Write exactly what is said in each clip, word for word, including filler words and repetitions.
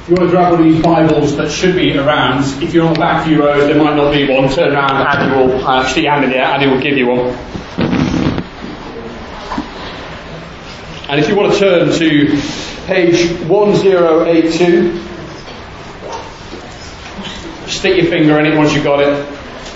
If you want to grab one of these Bibles that should be around, if you're on the back few rows, there might not be one. Turn around, Andy will uh, stick your hand in there. Andy will give you one. And if you want to turn to page one oh eight two, stick your finger in it once you've got it.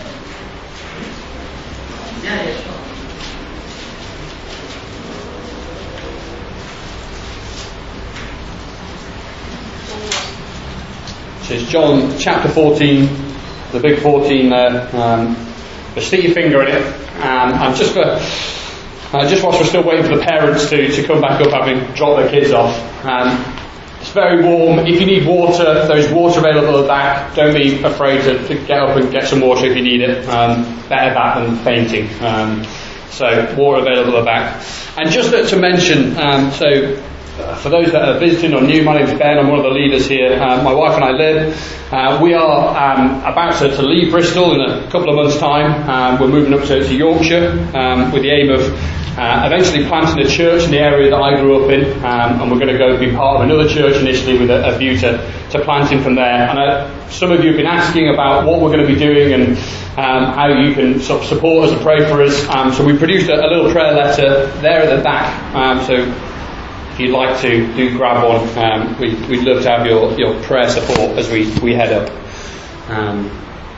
So it's John chapter fourteen, the big fourteen there. Um, but stick your finger in it. Um, and just for, uh, just whilst we're still waiting for the parents to, to come back up, having dropped their kids off. Um, it's very warm. If you need water, there's water available at the back. Don't be afraid to, to get up and get some water if you need it. Um, better that than fainting. Um, so water available at the back. And just to, to mention, um, so. For those that are visiting or new, my name is Ben. I'm one of the leaders here. Uh, my wife and I live. Uh, we are um, about to, to leave Bristol in a couple of months' time. Um, we're moving up to, to Yorkshire um, with the aim of uh, eventually planting a church in the area that I grew up in. Um, and we're going to go be part of another church initially with a, a view to, to planting from there. And uh, some of you have been asking about what we're going to be doing and um, how you can sort of support us and pray for us. Um, so we produced a, a little prayer letter there at the back. Um, so if you'd like to do grab one, um, we, we'd love to have your, your prayer support as we, we head up. Um,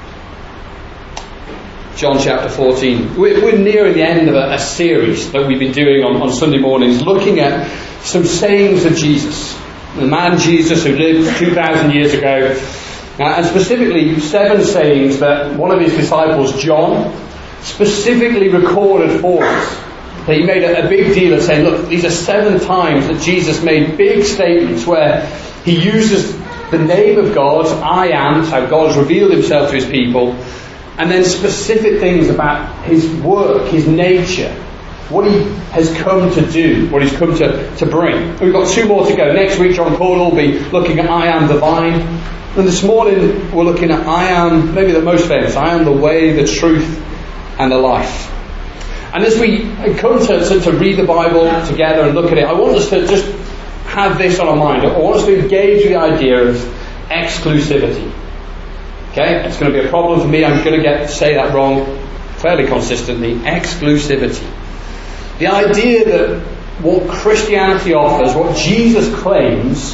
John chapter fourteen. We're, we're nearing the end of a, a series that we've been doing on, on Sunday mornings, looking at some sayings of Jesus. The man Jesus who lived two thousand years ago, uh, and specifically seven sayings that one of his disciples, John, specifically recorded for us. That he made a, a big deal of saying, look, these are seven times that Jesus made big statements where he uses the name of God, I am, how God has revealed himself to his people, and then specific things about his work, his nature, what he has come to do, what he's come to, to bring. We've got two more to go. Next week, John Caudle will be looking at I am the vine. And this morning, we're looking at I am, maybe the most famous, I am the way, the truth, and the life. And as we come to, to, to read the Bible together and look at it, I want us to just have this on our mind. I want us to engage with the idea of exclusivity. Okay? It's going to be a problem for me. I'm going to get say that wrong fairly consistently. Exclusivity. The idea that what Christianity offers, what Jesus claims,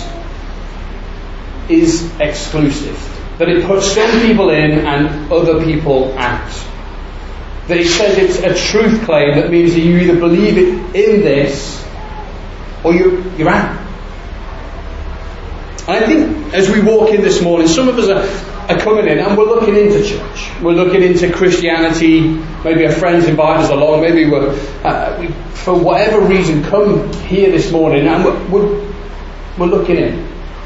is exclusive. That it puts some people in and other people out. That it says it's a truth claim that means that you either believe it in this or you, you're out. And I think as we walk in this morning, some of us are, are coming in and we're looking into church. We're looking into Christianity. Maybe our friends invite us along. Maybe we're, uh, we, for whatever reason, come here this morning and we're, we're, we're looking in.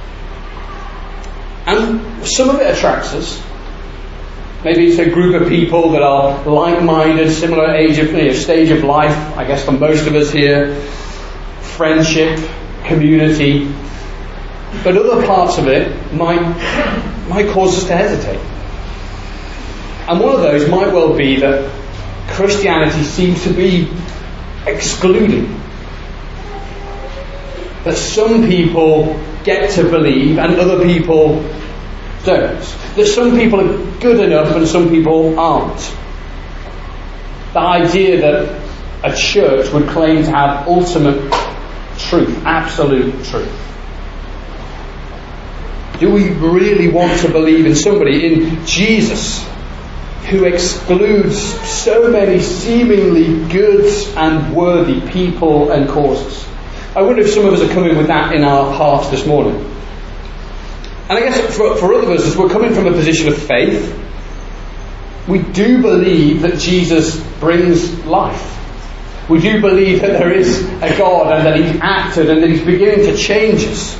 And some of it attracts us. Maybe it's a group of people that are like-minded, similar age of, you know, stage of life, I guess for most of us here. Friendship, community. But other parts of it might, might cause us to hesitate. And one of those might well be that Christianity seems to be excluding. That some people get to believe and other people don't. That some people are good enough and some people aren't. The idea that a church would claim to have ultimate truth, absolute truth. Do we really want to believe in somebody, in Jesus, who excludes so many seemingly good and worthy people and causes? I wonder if some of us are coming with that in our hearts this morning. And I guess for, for other of us, as we're coming from a position of faith, we do believe that Jesus brings life. We do believe that there is a God and that He's acted and that He's beginning to change us.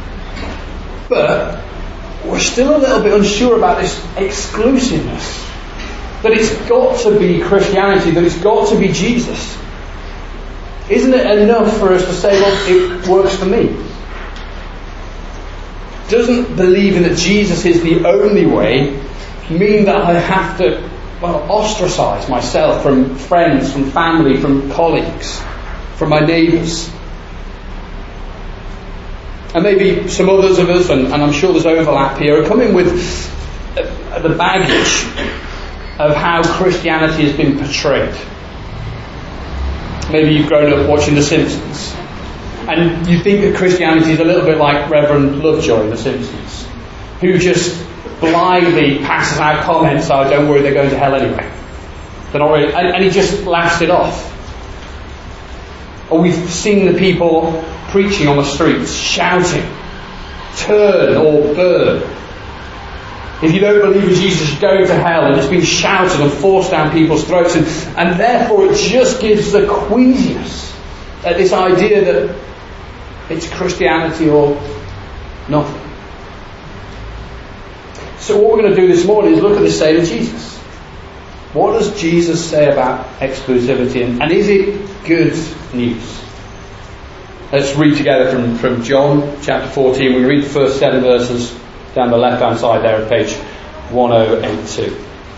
But we're still a little bit unsure about this exclusiveness. That it's got to be Christianity, that it's got to be Jesus. Isn't it enough for us to say, well, it works for me? Doesn't believing that Jesus is the only way mean that I have to, well, ostracize myself from friends, from family, from colleagues, from my neighbours? And maybe some others of us, and, and I'm sure there's overlap here, are coming with uh, the baggage of how Christianity has been portrayed. Maybe you've grown up watching The Simpsons, and you think that Christianity is a little bit like Reverend Lovejoy in The Simpsons, who just blindly passes out comments, oh, don't worry, they're going to hell anyway. They're not really, and, and he just laughs it off. Or we've seen the people preaching on the streets, shouting, turn or burn. If you don't believe in Jesus, you're going to hell, and it's been shouted and forced down people's throats, and, and therefore it just gives the queasiness at this idea that it's Christianity or nothing. So what we're going to do this morning is look at the saying of Jesus. What does Jesus say about exclusivity, and, and is it good news? Let's read together from, from John chapter fourteen. We read the first seven verses down the left hand side there at page ten eighty-two.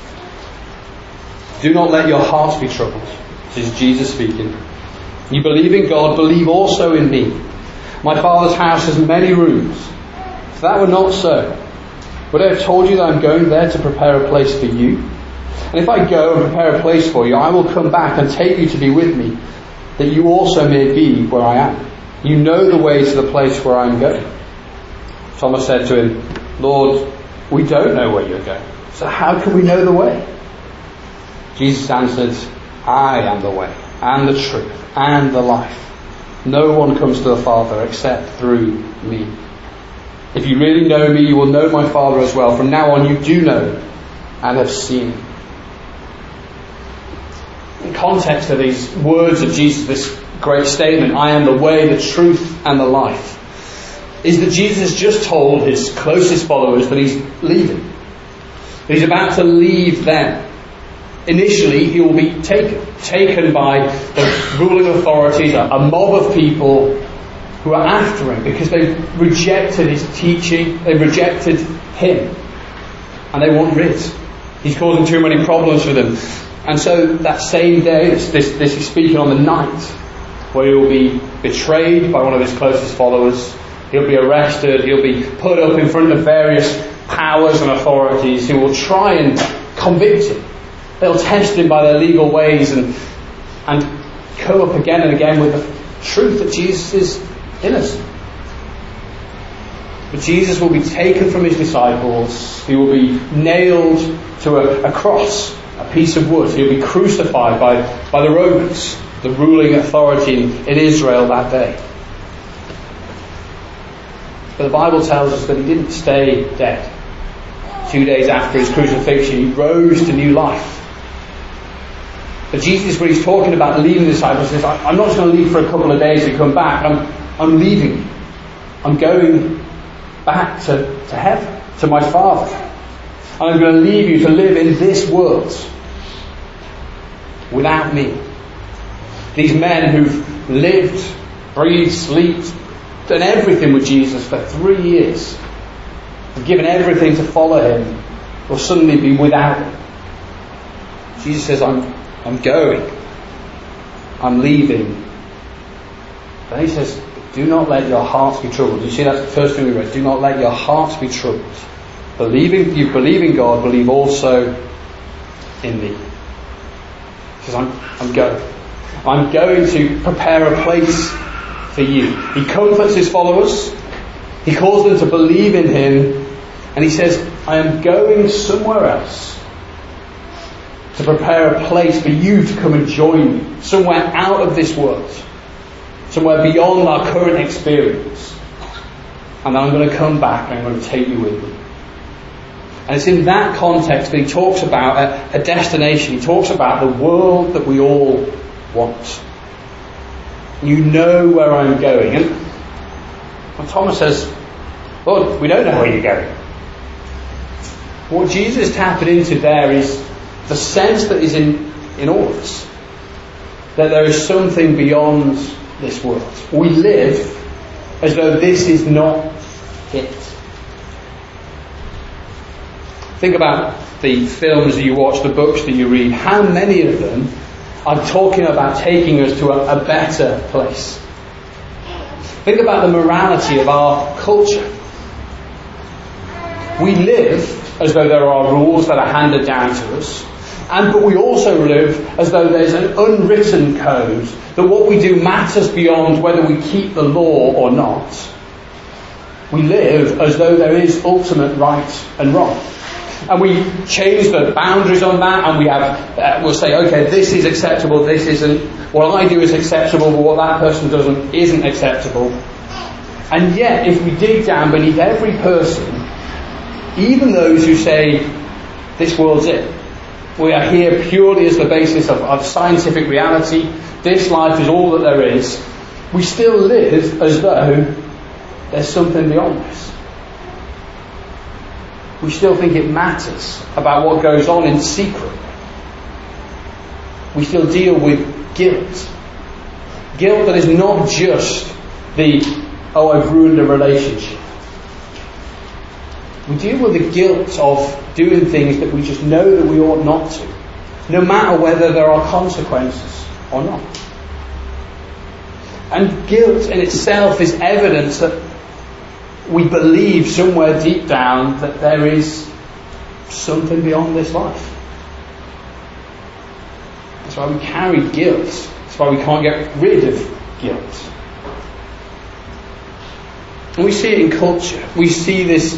Do not let your hearts be troubled. This is Jesus speaking. You believe in God, believe also in me. My Father's house has many rooms. If that were not so, would I have told you that I'm going there to prepare a place for you? And if I go and prepare a place for you, I will come back and take you to be with me, that you also may be where I am. You know the way to the place where I am going. Thomas said to him, Lord, we don't know where you're going, so how can we know the way? Jesus answered, I am the way, and the truth, and the life. No one comes to the Father except through me. If you really know me, you will know my Father as well. From now on you do know and have seen him. In context of these words of Jesus, this great statement, I am the way, the truth and the life, is that Jesus has just told his closest followers that he's leaving. That he's about to leave them. Initially he will be taken, taken by the ruling authorities, a, a mob of people who are after him because they've rejected his teaching, they've rejected him, and they want rid. He's causing too many problems for them. And so that same day, this, this, this is speaking on the night where he will be betrayed by one of his closest followers. He'll be arrested, he'll be put up in front of various powers and authorities who will try and convict him. They'll test him by their legal ways and, and come up again and again with the truth that Jesus is innocent. But Jesus will be taken from his disciples. He will be nailed to a, a cross, a piece of wood. He'll be crucified by, by the Romans, the ruling authority in, in Israel that day. But the Bible tells us that he didn't stay dead. Two days after his crucifixion, he rose to new life. But Jesus, when he's talking about leaving the disciples, says, I'm not just going to leave for a couple of days and come back. I'm, I'm leaving. I'm going back to, to heaven, to my Father. And I'm going to leave you to live in this world without me. These men who've lived, breathed, slept, done everything with Jesus for three years, have given everything to follow him, will suddenly be without him. Jesus says, I'm, I'm going. I'm leaving. Then he says, do not let your hearts be troubled. You see, that's the first thing we read. Do not let your hearts be troubled. Believing, you believe in God, believe also in me. He says, I'm, I'm going. I'm going to prepare a place for you. He comforts his followers. He calls them to believe in him. And he says, I am going somewhere else to prepare a place for you to come and join me. Somewhere out of this world. Somewhere beyond our current experience. And then I'm going to come back and I'm going to take you with me. And it's in that context that he talks about a, a destination. He talks about the world that we all want. You know where I'm going. And when Thomas says, Lord, we don't know where you're going. What Jesus is tapping into there is the sense that is in, in all of us. That there is something beyond this world. We live as though this is not it. Think about the films that you watch, the books that you read. How many of them are talking about taking us to a, a better place? Think about the morality of our culture. We live as though there are rules that are handed down to us, and but we also live as though there's an unwritten code, that what we do matters beyond whether we keep the law or not. We live as though there is ultimate right and wrong. And we change the boundaries on that, and we have, uh, we'll say, okay, this is acceptable, this isn't. What I do is acceptable, but what that person doesn't isn't acceptable. And yet, if we dig down beneath every person, even those who say, this world's it, we are here purely as the basis of, of scientific reality, this life is all that there is, we still live as though there's something beyond this. We still think it matters about what goes on in secret. We still deal with guilt. Guilt that is not just the, oh, I've ruined a relationship. We deal with the guilt of doing things that we just know that we ought not to, no matter whether there are consequences or not. And guilt in itself is evidence that we believe somewhere deep down that there is something beyond this life. That's why we carry guilt. That's why we can't get rid of guilt. And we see it in culture. We see this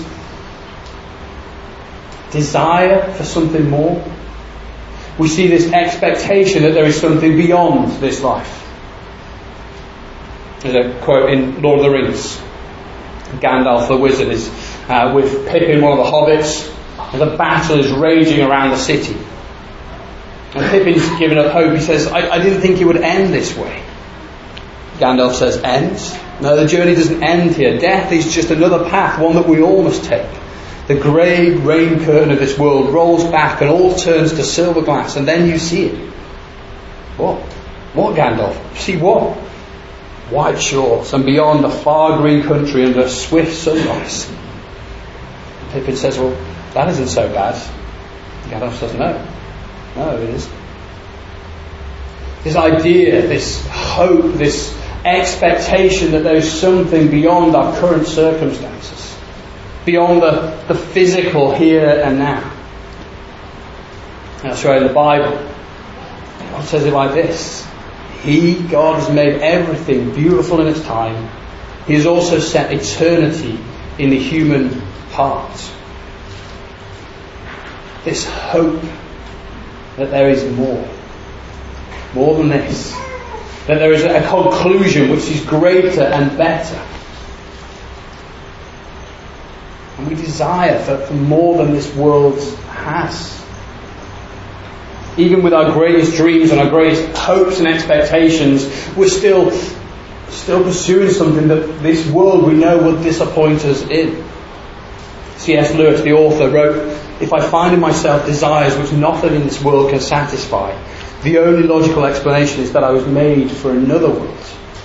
desire for something more. We see this expectation that there is something beyond this life. There's a quote in Lord of the Rings. Gandalf the wizard is uh, with Pippin, one of the hobbits, and the battle is raging around the city. And Pippin's given up hope. He says, I, I didn't think it would end this way. Gandalf says, end? No, the journey doesn't end here. Death is just another path, one that we all must take. The grey rain curtain of this world rolls back and all turns to silver glass, and then you see it. What? What, Gandalf? See what? White shores, and beyond a far green country under a swift sunrise. Pippin says, well, that isn't so bad. Gandalf says, no. No, it isn't. This idea, this hope, this expectation that there's something beyond our current circumstances, beyond the, the physical here and now. That's right in the Bible. God says it like this. He, God, has made everything beautiful in its time. He has also set eternity in the human heart. This hope that there is more. More than this. That there is a conclusion which is greater and better. And we desire for, for more than this world has. Even with our greatest dreams and our greatest hopes and expectations, we're still still pursuing something that this world we know will disappoint us in. C S Lewis, the author, wrote, if I find in myself desires which nothing in this world can satisfy, the only logical explanation is that I was made for another world.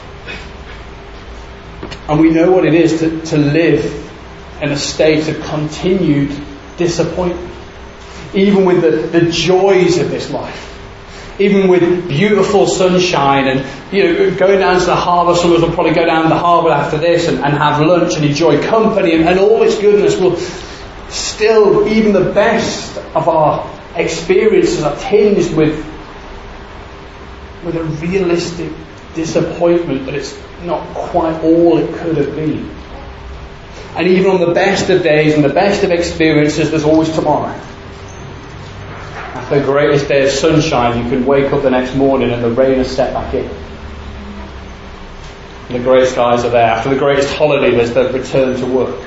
And we know what it is to, to live in a state of continued disappointment. Even with the, the joys of this life. Even with beautiful sunshine and, you know, going down to the harbour. Some of us will probably go down to the harbour after this and, and have lunch and enjoy company and, and all its goodness will still, even the best of our experiences are tinged with with a realistic disappointment that it's not quite all it could have been. And even on the best of days and the best of experiences, there's always tomorrow. After the greatest day of sunshine, you can wake up the next morning and the rain has set back in. And the grey skies are there. After the greatest holiday, there's the return to work.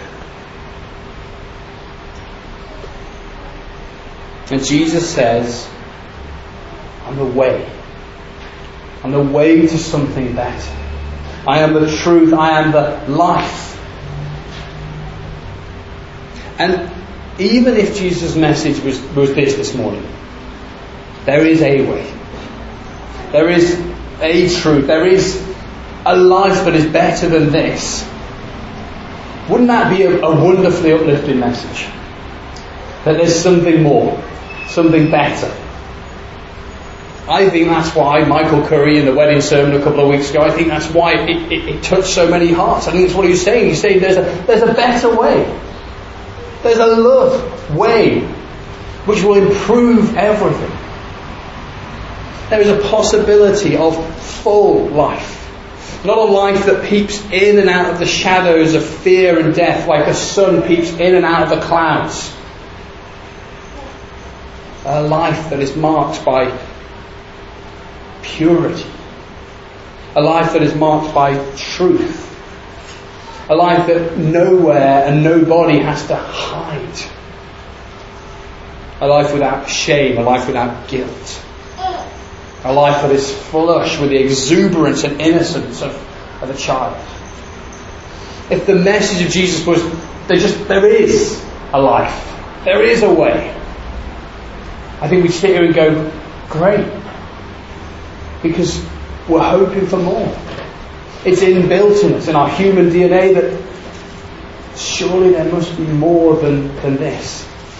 And Jesus says, I'm the way. I'm the way to something better. I am the truth. I am the life. And even if Jesus' message was, was this this morning, there is a way. There is a truth. There is a life that is better than this. Wouldn't that be a, a wonderfully uplifting message? That there's something more, something better. I think that's why Michael Curry in the wedding sermon a couple of weeks ago, I think that's why it, it, it touched so many hearts. I think that's what he was saying. He's saying there's a, there's a better way. There's a love way which will improve everything. There is a possibility of full life. Not a life that peeps in and out of the shadows of fear and death like the sun peeps in and out of the clouds. A life that is marked by purity. A life that is marked by truth. A life that nowhere and nobody has to hide. A life without shame. A life without guilt. A life that is flush with the exuberance and innocence of, of a child. If the message of Jesus was, there just there is a life. There is a way. I think we sit here and go, great. Because we're hoping for more. It's inbuilt in us, in our human D N A, that surely there must be more than, than this.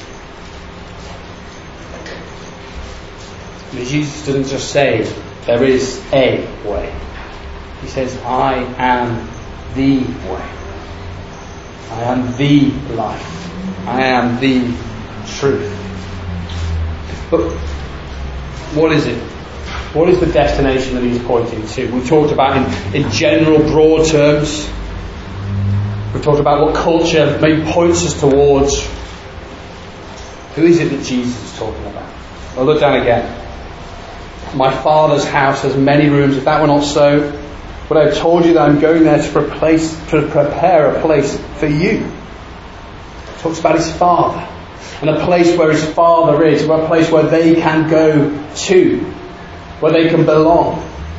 And Jesus doesn't just say, there is a way. He says, I am the way. I am the life. I am the truth. But what is it? What is the destination that he's pointing to? We talked about in, in general, broad terms. We talked about what culture maybe points us towards. Who is it that Jesus is talking about? Well, look down again. My Father's house has many rooms. If that were not so, would I have told you that I'm going there to, replace, to prepare a place for you? He talks about his Father. And a place where his Father is. A place where they can go to. Where they can belong.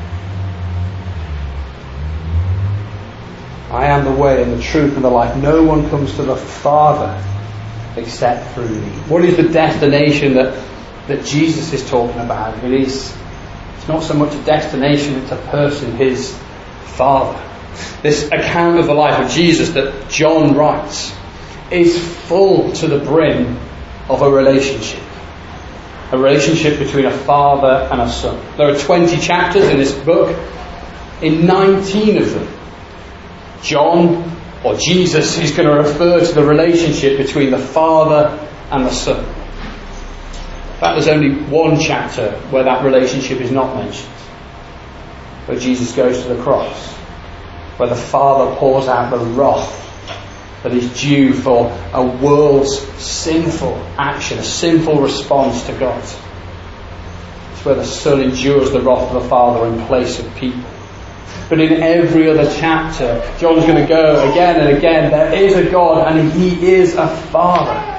I am the way and the truth and the life. No one comes to the Father except through me. What is the destination that, that Jesus is talking about? It is, it's not so much a destination, it's a person, his Father. This account of the life of Jesus that John writes is full to the brim of a relationship. A relationship between a father and a son. There are twenty chapters in this book. In nineteen of them, John, or Jesus, is going to refer to the relationship between the father and the son. In fact, there's only one chapter where that relationship is not mentioned. Where Jesus goes to the cross. Where the Father pours out the wrath that is due for a world's sinful action, a sinful response to God. It's where the Son endures the wrath of the Father in place of people. But in every other chapter, John's going to go again and again, there is a God and he is a Father.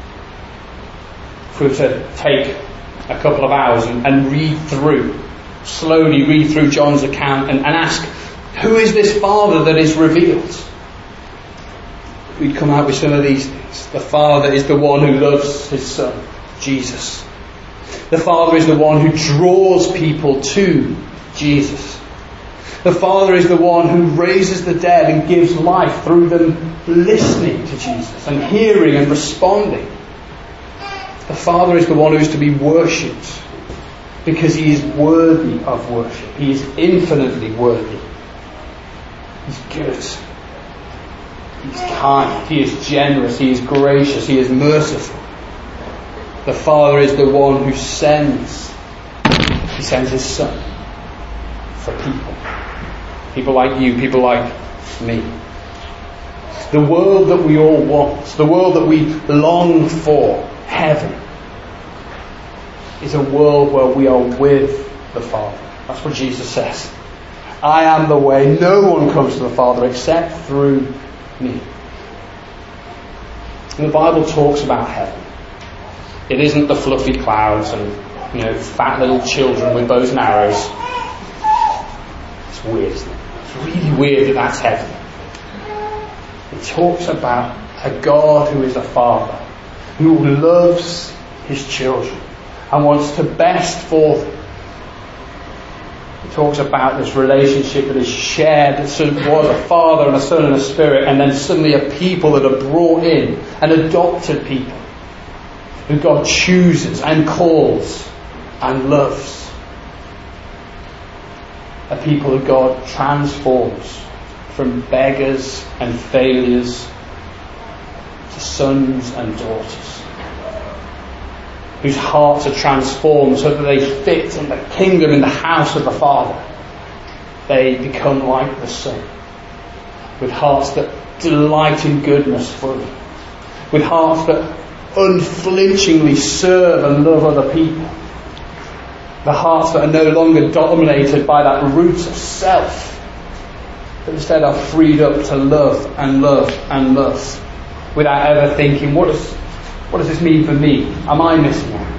If we were to take a couple of hours and, and read through, slowly read through John's account and, and ask, who is this Father that is revealed? We'd come out with some of these things. The Father is the one who loves his Son, Jesus. The Father is the one who draws people to Jesus. The Father is the one who raises the dead and gives life through them listening to Jesus and hearing and responding. The Father is the one who is to be worshipped because he is worthy of worship. He is infinitely worthy. He's good. He's kind, he is generous, he is gracious, he is merciful. The Father is the one who sends. He sends his Son for people. People like you, people like me. The world that we all want, the world that we long for, heaven, is a world where we are with the Father. That's what Jesus says. I am the way. No one comes to the Father except through me. And the Bible talks about heaven. It isn't the fluffy clouds and, you know, fat little children with bows and arrows. It's weird, isn't it? It's really weird that that's heaven. It talks about a God who is a Father, who loves his children and wants to best for them. It talks about this relationship that is shared, that sort of was a Father and a Son and a Spirit, and then suddenly a people that are brought in, an adopted people, who God chooses and calls and loves. a people of God transforms from beggars and failures to sons and daughters, whose hearts are transformed so that they fit in the kingdom, in the house of the Father. They become like the Son, with hearts that delight in goodness fully, with hearts that unflinchingly serve and love other people, the hearts that are no longer dominated by that root of self, but instead are freed up to love and love and love without ever thinking, what does, what does this mean for me? Am I missing out?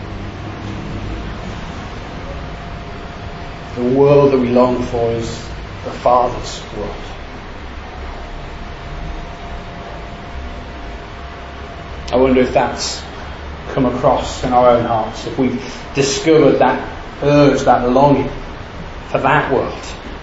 The world that we long for is the Father's world. I wonder if that's come across in our own hearts, if we've discovered that urge, that longing for that world.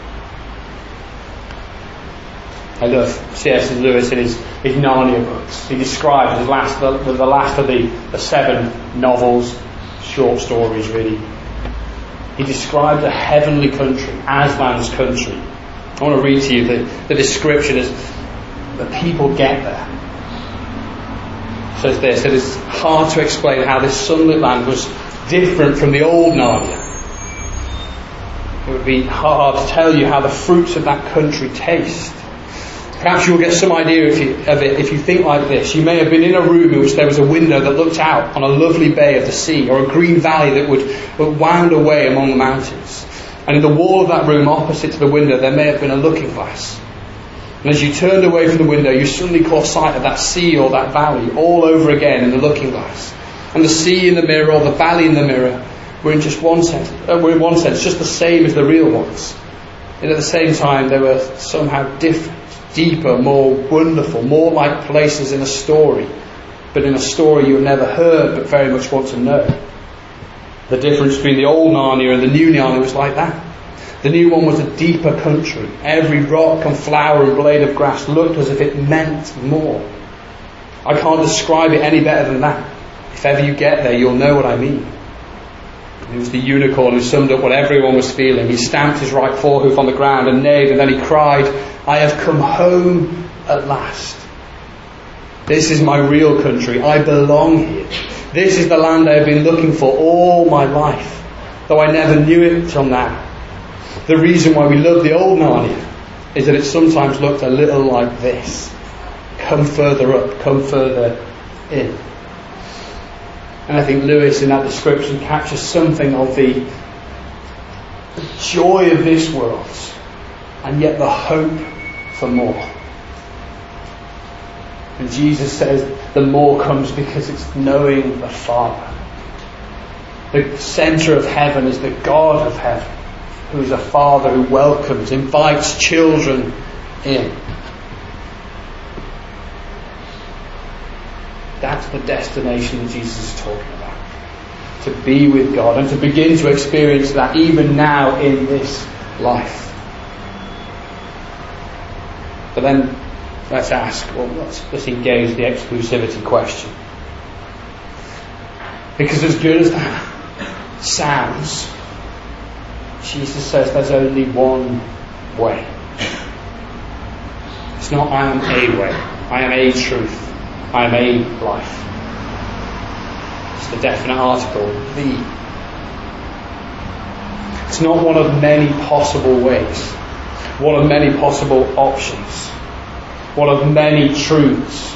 I love C S Lewis in his, his Narnia books. He describes his last, the, the last of the, the seven novels, short stories really. He describes a heavenly country, Aslan's country. I want to read to you the, the description as the people get there. It says this, that it's hard to explain how this sunlit land was different from the old Narnia. It would be hard to tell you how the fruits of that country taste. Perhaps you'll get some idea if you, of it if you think like this. You may have been in a room in which there was a window that looked out on a lovely bay of the sea, or a green valley that would, would wound away among the mountains. And in the wall of that room opposite to the window there may have been a looking glass. And as you turned away from the window, you suddenly caught sight of that sea or that valley all over again in the looking glass. And the sea in the mirror or the valley in the mirror were in just one sense, uh, were in one sense just the same as the real ones. And at the same time they were somehow different. Deeper, more wonderful, more like places in a story, but in a story you've never heard but very much want to know. The difference between the old Narnia and the new Narnia was like that. The new one was a deeper country. Every rock and flower and blade of grass looked as if it meant more. I can't describe it any better than that. If ever you get there, you'll know what I mean. It was the unicorn who summed up what everyone was feeling. He stamped his right forehoof on the ground and neighed, and then he cried, I have come home at last. This is my real country. I belong here. This is the land I have been looking for all my life, though I never knew it till now. The reason why we love the old Narnia is that it sometimes looked a little like this. Come further up, come further in. And I think Lewis in that description captures something of the, the joy of this world and yet the hope for more. And Jesus says the more comes because it's knowing the Father. The centre of heaven is the God of heaven, who is a Father who welcomes, invites children in. That's the destination that Jesus is talking about. To be with God and to begin to experience that even now in this life. But then let's ask, well, let's, let's engage the exclusivity question. Because as good as that sounds, Jesus says there's only one way. It's not I am a way, I am a truth. I am a life. It's the definite article, the. It's not one of many possible ways, one of many possible options, one of many truths.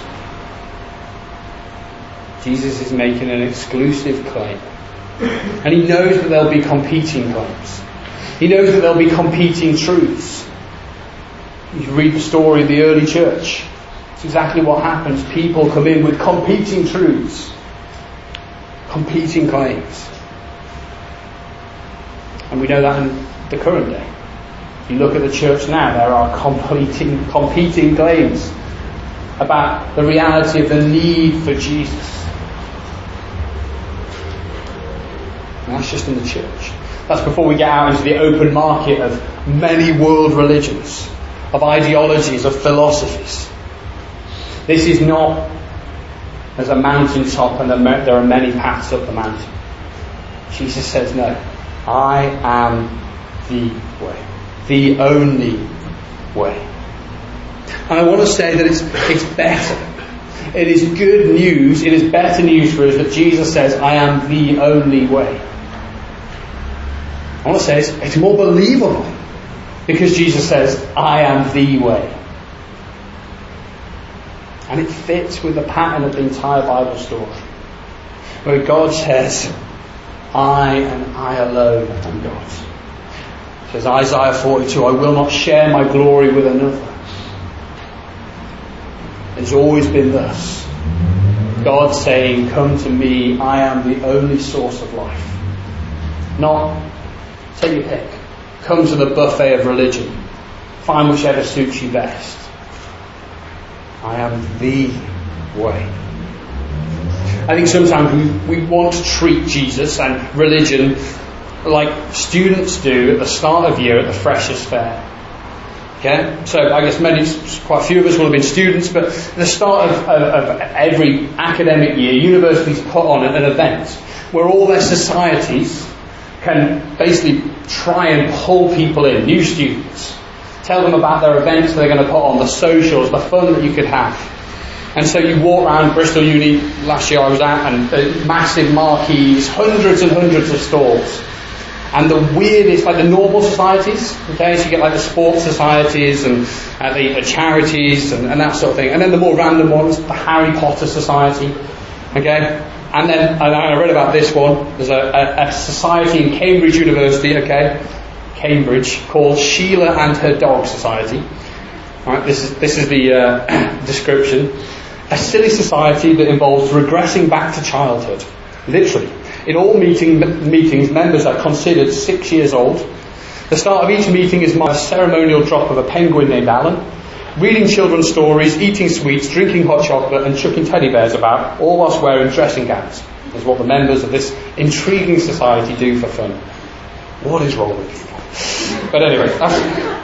Jesus is making an exclusive claim. And he knows that there'll be competing claims. He knows that there'll be competing truths. You read the story of the early church. It's exactly what happens. People come in with competing truths, competing claims. And we know that in the current day. If you look at the church now, there are competing, competing claims about the reality of the need for Jesus. And that's just in the church. That's before we get out into the open market of many world religions, of ideologies, of philosophies. This is not as a mountain top and there are many paths up the mountain. Jesus says, no, I am the way. The only way. And I want to say that it's, it's better. It is good news, it is better news for us that Jesus says, I am the only way. I want to say it's, it's more believable because Jesus says, I am the way. And it fits with the pattern of the entire Bible story, where God says, I and I alone am God. It says Isaiah forty-two, I will not share my glory with another. It's always been thus. God saying, come to me, I am the only source of life. Not, take your pick. Come to the buffet of religion. Find whichever suits you best. I am the way. I think sometimes we, we want to treat Jesus and religion like students do at the start of year at the Freshers' Fair. Okay? So I guess many, quite a few of us will have been students, but at the start of, of, of every academic year, universities put on an, an event where all their societies can basically try and pull people in, new students. Tell them about their events they're going to put on, the socials, the fun that you could have. And so you walk around Bristol Uni, last year I was at, and uh, massive marquees, hundreds and hundreds of stalls. And the weirdest, like the normal societies, okay, so you get like the sports societies and uh, the, the charities and, and that sort of thing. And then the more random ones, the Harry Potter Society, okay. And then and I read about this one. There's a, a, a society in Cambridge University, okay, Cambridge, called Sheila and Her Dog Society. All right, this is this is the uh, description. A silly society that involves regressing back to childhood, literally. In all meeting, meetings, members are considered six years old. The start of each meeting is my ceremonial drop of a penguin named Alan, reading children's stories, eating sweets, drinking hot chocolate and chucking teddy bears about, all whilst wearing dressing gowns, is what the members of this intriguing society do for fun. What is wrong with people? But anyway, that's...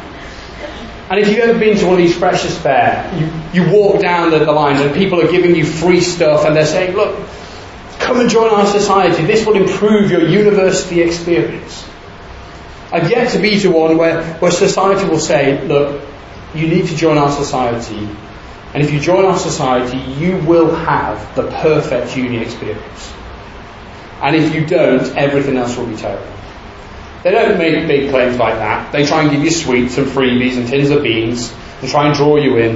And if you've ever been to one of these Freshers' Fair, you, you walk down the, the lines and people are giving you free stuff and they're saying, look, come and join our society. This will improve your university experience. I've yet to be to one where, where society will say, look, you need to join our society. And if you join our society, you will have the perfect uni experience. And if you don't, everything else will be terrible. They don't make big claims like that. They try and give you sweets and freebies and tins of beans and try and draw you in.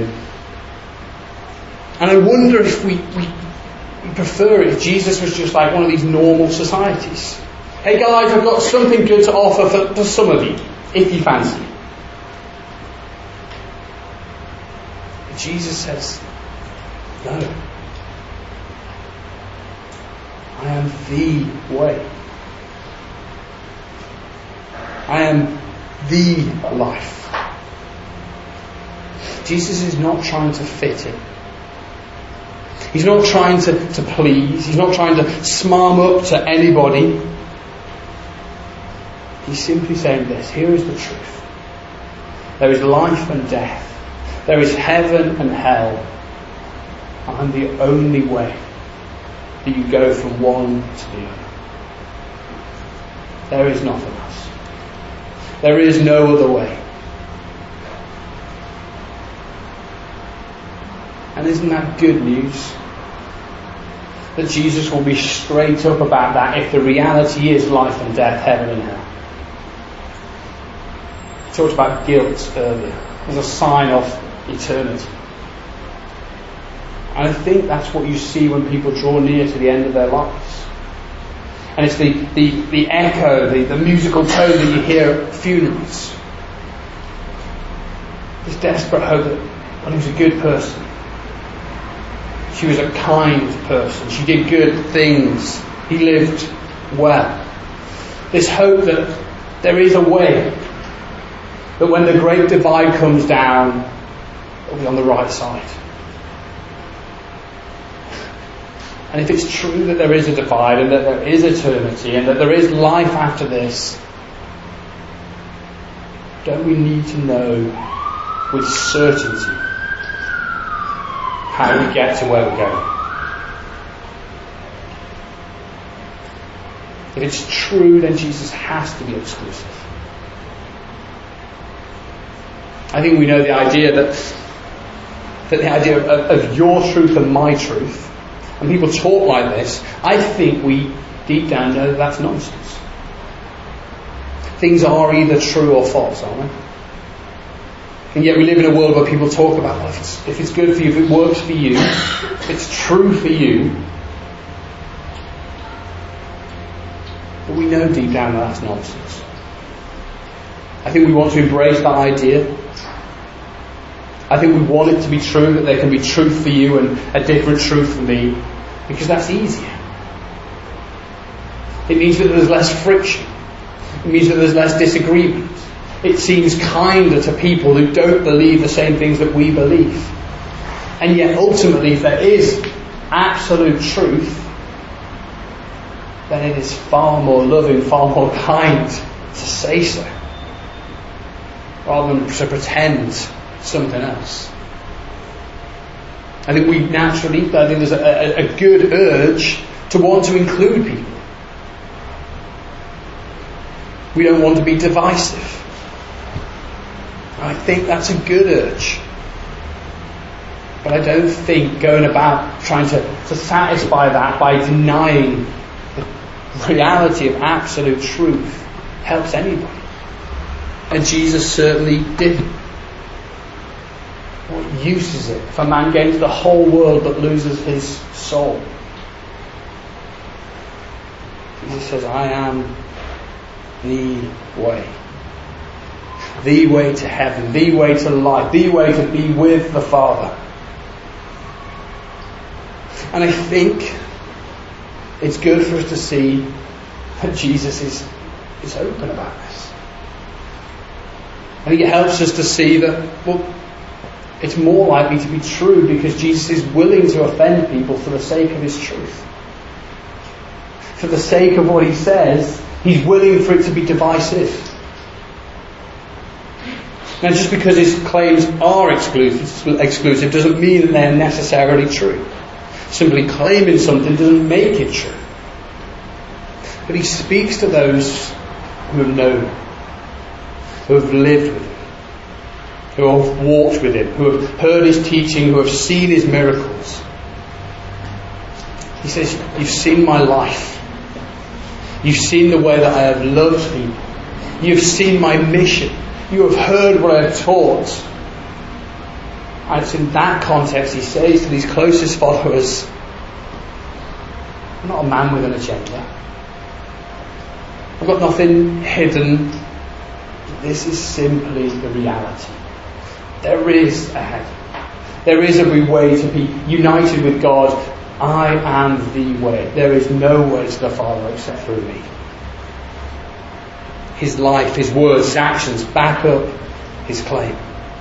And I wonder if we... we prefer it if Jesus was just like one of these normal societies. Hey guys, I've got something good to offer for, for some of you, if you fancy it. But Jesus says, no. I am the way. I am the life. Jesus is not trying to fit in. He's not trying to, to please. He's not trying to smarm up to anybody. He's simply saying this. Here is the truth. There is life and death. There is heaven and hell. I'm the only way that you go from one to the other. There is nothing else. There is no other way. And isn't that good news? That Jesus will be straight up about that if the reality is life and death, heaven and hell. He talked about guilt earlier as a sign of eternity. And I think that's what you see when people draw near to the end of their lives. And it's the, the, the echo, the, the musical tone that you hear at funerals. This desperate hope that well, he was a good person. She was a kind person. She did good things. He lived well. This hope that there is a way. That when the great divide comes down, it'll be on the right side. And if it's true that there is a divide and that there is eternity and that there is life after this, don't we need to know with certainty how we get to where we're going? If it's true, then Jesus has to be exclusive. I think we know the idea that, that the idea of, of your truth and my truth, and people talk like this, I think we deep down know that that's nonsense. Things are either true or false, aren't they? And yet we live in a world where people talk about, well, if it's, if it's good for you, if it works for you, if it's true for you. But we know deep down that that's nonsense. I think we want to embrace that idea. I think we want it to be true, that there can be truth for you and a different truth for me, because that's easier. It means that there's less friction. It means that there's less disagreement. It seems kinder to people who don't believe the same things that we believe. And yet ultimately, if there is absolute truth, then it is far more loving, far more kind to say so, rather than to pretend something else. I think we naturally, I think there's a, a, a good urge to want to include people. We don't want to be divisive. I think that's a good urge. But I don't think going about trying to, to satisfy that by denying the reality of absolute truth helps anybody. And Jesus certainly didn't. What use is it if a man gains the whole world but loses his soul? Jesus says, I am the way. The way to heaven, the way to life, the way to be with the Father. And I think it's good for us to see that Jesus is, is open about this. I think it helps us to see that, well, it's more likely to be true because Jesus is willing to offend people for the sake of his truth. For the sake of what he says, he's willing for it to be divisive. Now, just because his claims are exclusive, exclusive doesn't mean that they're necessarily true. Simply claiming something doesn't make it true. But he speaks to those who have known him, who have lived with him, who have walked with him, who have heard his teaching, who have seen his miracles. He says, you've seen my life. You've seen the way that I have loved people. You've seen my mission. You have heard what I have taught. And it's in that context he says to these closest followers, I'm not a man with an agenda. I've got nothing hidden. This is simply the reality. There is a heaven. There is a way to be united with God. I am the way. There is no way to the Father except through me. His life, his words, his actions back up his claim.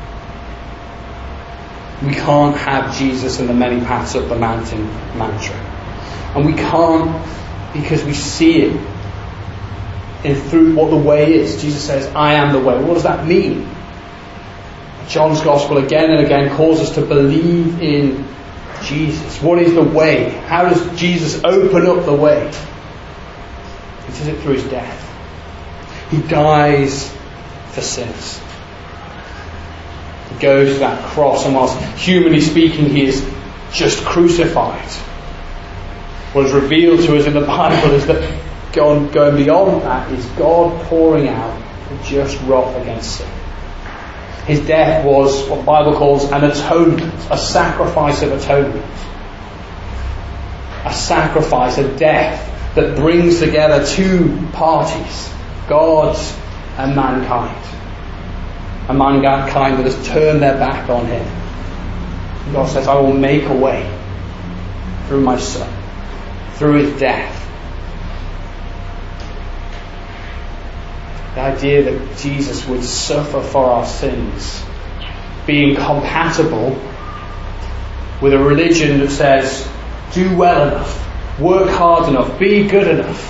We can't have Jesus and the many paths up the mountain mantra. And we can't because we see it in through what the way is. Jesus says, I am the way. What does that mean? John's Gospel again and again calls us to believe in Jesus. What is the way? How does Jesus open up the way? He does it through his death. He dies for sinners. He goes to that cross, and whilst humanly speaking he is just crucified, what is revealed to us in the Bible is that going, going beyond that is God pouring out a just wrath against sin. His death was what the Bible calls an atonement, a sacrifice of atonement. A sacrifice, a death that brings together two parties, God and mankind. And mankind that has turned their back on him. God says, I will make a way through my Son, through his death. The idea that Jesus would suffer for our sins, being compatible with a religion that says, do well enough, work hard enough, be good enough,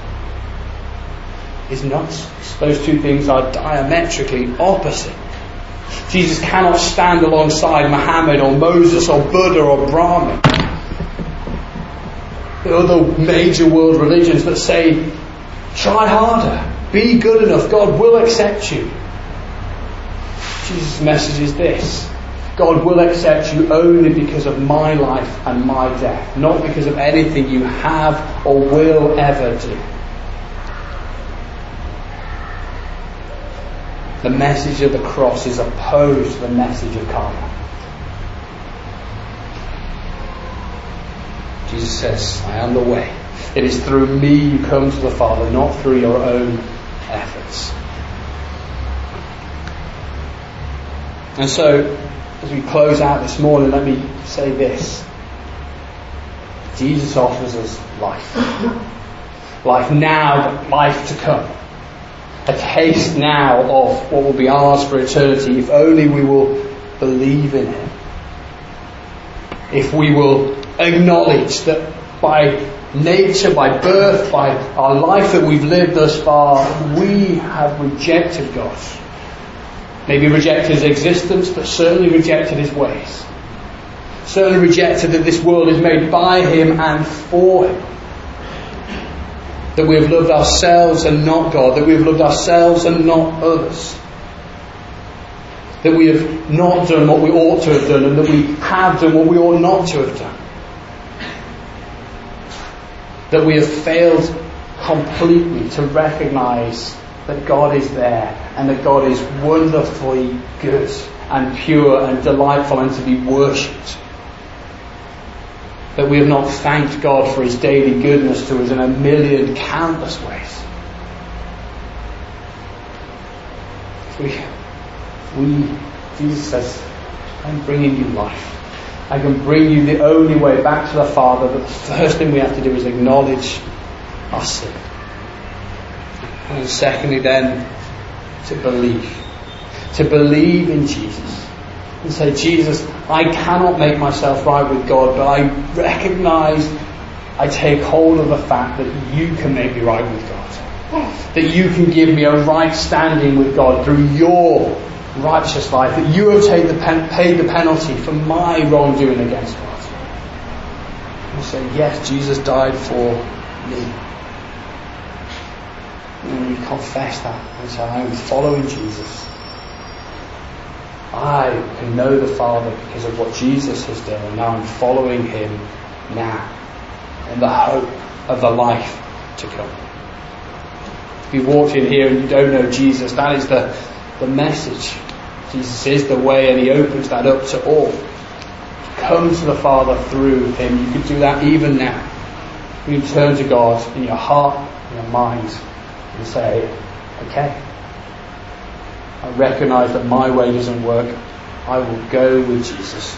is nonsense. Those two things are diametrically opposite. Jesus cannot stand alongside Muhammad or Moses or Buddha or Brahman, the other major world religions that say, try harder, be good enough, God will accept you. Jesus' message is this: God will accept you only because of my life and my death, not because of anything you have or will ever do. The message of the cross is opposed to the message of karma. Jesus says, I am the way. It is through me you come to the Father, not through your own efforts. And so, as we close out this morning, let me say this. Jesus offers us life. Life now, but life to come. A taste now of what will be ours for eternity, if only we will believe in Him. If we will acknowledge that by nature, by birth, by our life that we've lived thus far, we have rejected God. Maybe rejected His existence, but certainly rejected His ways. Certainly rejected that this world is made by Him and for Him. That we have loved ourselves and not God. That we have loved ourselves and not others. That we have not done what we ought to have done, and that we have done what we ought not to have done. That we have failed completely to recognise that God is there, and that God is wonderfully good and pure and delightful and to be worshipped. That we have not thanked God for His daily goodness to us in a million countless ways. We, we, Jesus says, I'm bringing you life. I can bring you the only way back to the Father, but the first thing we have to do is acknowledge our sin. And secondly then, to believe. To believe in Jesus. And say, Jesus, I cannot make myself right with God, but I recognise, I take hold of the fact that you can make me right with God. That you can give me a right standing with God through your righteous life. That you have paid the, pen, paid the penalty for my wrongdoing against God. And say, yes, Jesus died for me. And we confess that and say, I am following Jesus. I can know the Father because of what Jesus has done, and now I'm following Him now in the hope of the life to come. If you walked in here and you don't know Jesus, that is the, the message. Jesus is the way, and He opens that up to all. Come to the Father through Him. You can do that even now. You can turn to God in your heart, in your mind, and say, okay, I recognise that my way doesn't work. I will go with Jesus.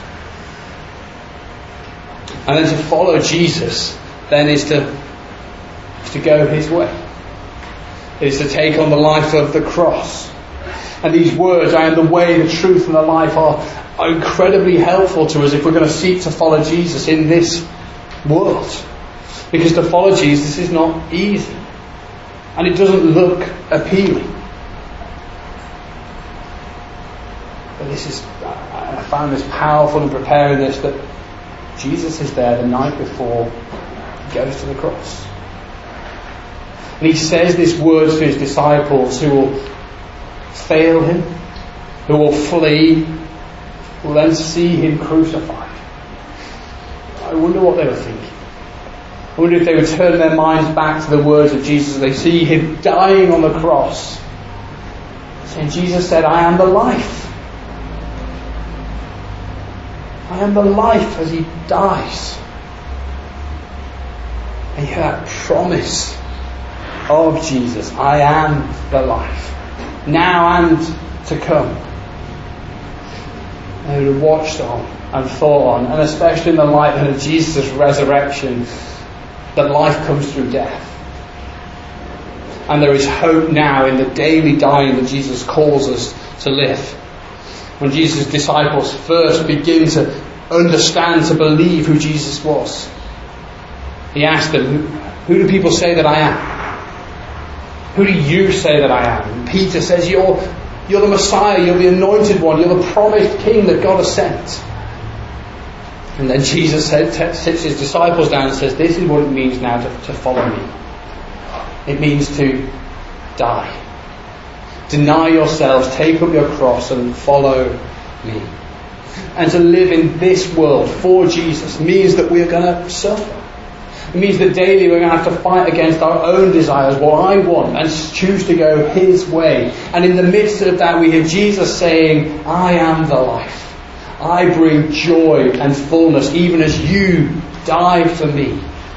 And then to follow Jesus then is to, is to go His way. It is to take on the life of the cross. And these words, I am the way, the truth and the life, are, are incredibly helpful to us if we're going to seek to follow Jesus in this world. Because to follow Jesus is not easy. And it doesn't look appealing. But this is, I found this powerful in preparing this, that Jesus is there the night before He goes to the cross. And He says these words to His disciples who will fail Him, who will flee, will then see Him crucified. I wonder what they were thinking. I wonder if they would turn their minds back to the words of Jesus as they see Him dying on the cross. And Jesus said, I am the life. I am the life, as He dies. And you have that promise of Jesus. I am the life. Now and to come. And they would have watched on and thought on, and especially in the light of Jesus' resurrection, that life comes through death. And there is hope now in the daily dying that Jesus calls us to live. When Jesus' disciples first begin to understand, to believe who Jesus was, He asked them, who, who do people say that I am? Who do you say that I am? And Peter says, you're, you're the Messiah, you're the anointed one, you're the promised King that God has sent. And then Jesus sits His disciples down and says, this is what it means now to, to follow me. It means to die. Deny yourselves, take up your cross and follow me. And to live in this world for Jesus means that we're going to suffer. It means that daily we're going to have to fight against our own desires, what I want, and choose to go His way. And in the midst of that we hear Jesus saying, I am the life. I bring joy and fullness even as you died for me.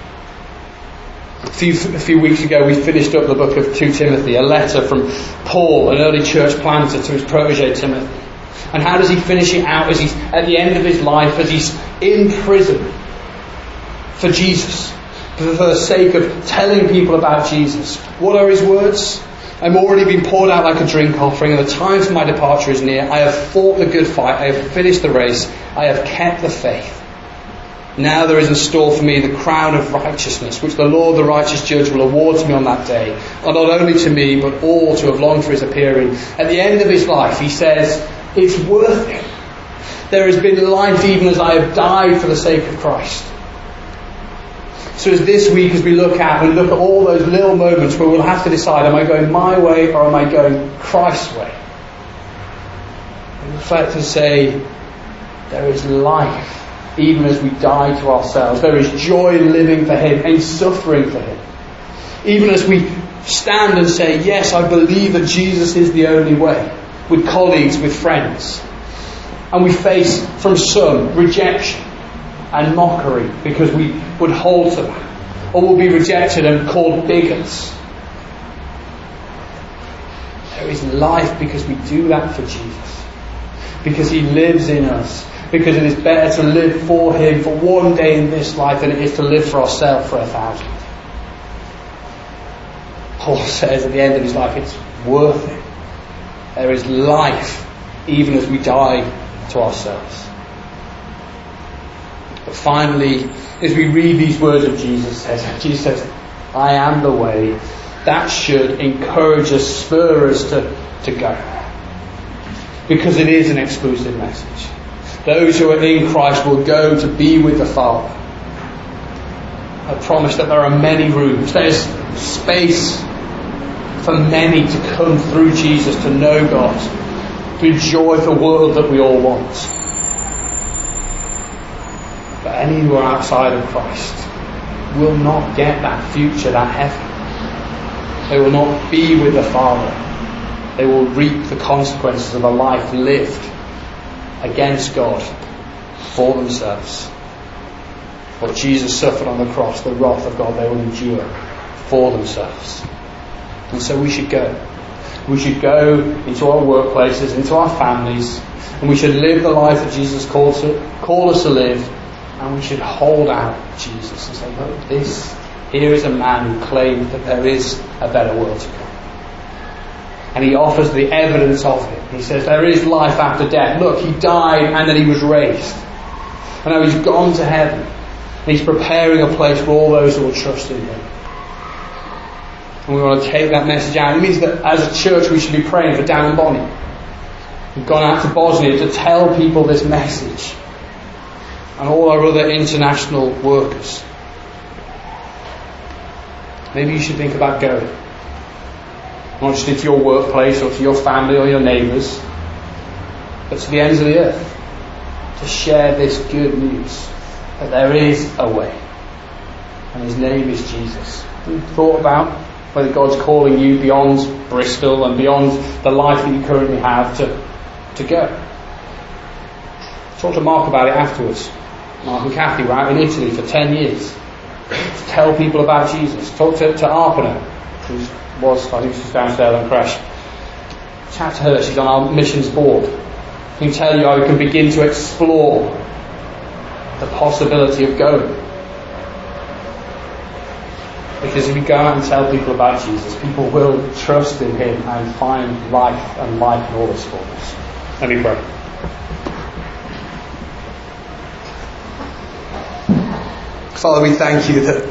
A few, a few weeks ago we finished up the book of Second Timothy, a letter from Paul, an early church planter, to his protege Timothy. And how does he finish it out as he's at the end of his life, as he's in prison for Jesus, for the sake of telling people about Jesus? What are his words? I'm already been poured out like a drink offering, and the time for my departure is near. I have fought the good fight, I have finished the race, I have kept the faith. Now there is in store for me the crown of righteousness, which the Lord, the righteous judge, will award to me on that day. And not only to me, but all who have longed for his appearing. At the end of his life, he says, it's worth it. There has been life even as I have died for the sake of Christ. So as this week, as we look at and look at all those little moments where we'll have to decide, am I going my way or am I going Christ's way? And reflect and say, there is life even as we die to ourselves. There is joy in living for Him and suffering for Him. Even as we stand and say, yes, I believe that Jesus is the only way, with colleagues, with friends. And we face from some rejection and mockery because we would hold to that. Or we'll be rejected and called bigots. There is life because we do that for Jesus. Because He lives in us. Because it is better to live for Him for one day in this life than it is to live for ourselves for a thousand. Paul says at the end of his life, it's worth it. There is life even as we die to ourselves. But finally, as we read these words of Jesus, says, Jesus says, I am the way. That should encourage us, spur us to, to go. Because it is an exclusive message. Those who are in Christ will go to be with the Father. I promise that there are many rooms. There's space for many to come through Jesus, to know God, to enjoy the world that we all want. But any who are outside of Christ will not get that future, that heaven. They will not be with the Father. They will reap the consequences of a life lived against God for themselves. What Jesus suffered on the cross, the wrath of God, they will endure for themselves. And so we should go. We should go into our workplaces, into our families, and we should live the life that Jesus calls it, call us to live, and we should hold out Jesus and say, look, this, here is a man who claimed that there is a better world to come. And he offers the evidence of it. He says there is life after death. Look, he died and then he was raised. And now he's gone to heaven. And he's preparing a place for all those who will trust in him. And we want to take that message out. It means that as a church we should be praying for Dan and Bonnie. We've gone out to Bosnia to tell people this message. And all our other international workers. Maybe you should think about going. Not just into your workplace or to your family or your neighbours, but to the ends of the earth, to share this good news that there is a way, and His name is Jesus. Have you thought about whether God's calling you beyond Bristol and beyond the life that you currently have to, to go? Talk to Mark about it afterwards. Mark and Kathy were out in Italy for ten years to tell people about Jesus. Talk to, to Arpana, who's was, I think she's downstairs on Crash. Chat to her, she's on our missions board. She can tell you how we can begin to explore the possibility of going. Because if we go out and tell people about Jesus, people will trust in Him and find life and life in all its fullness. Let me pray. Father, we thank you that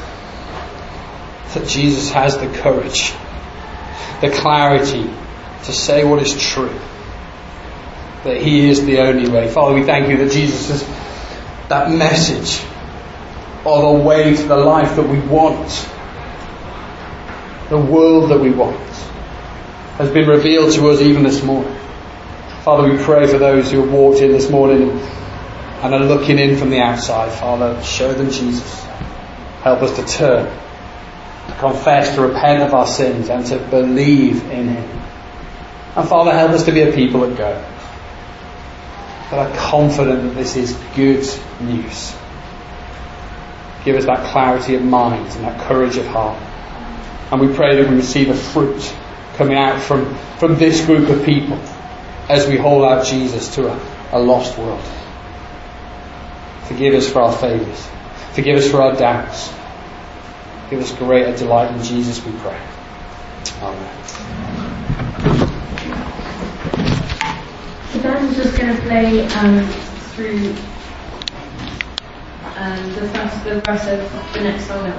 that Jesus has the courage, the clarity to say what is true, that He is the only way. Father, we thank you that Jesus is that message of a way to the life that we want, the world that we want. has been revealed to us even this morning. Father, we pray for those who have walked in this morning and are looking in from the outside. Father, show them Jesus. Help us to turn, to confess, to repent of our sins and to believe in Him. And Father, help us to be a people that go, that are confident that this is good news. Give us that clarity of mind and that courage of heart. And we pray that we receive a fruit coming out from, from this group of people as we hold out Jesus to a, a lost world. Forgive us for our failures. Forgive us for our doubts. Give us greater delight in Jesus, we pray. Amen. The band is just going to play um, through um, the first the rest of the next song that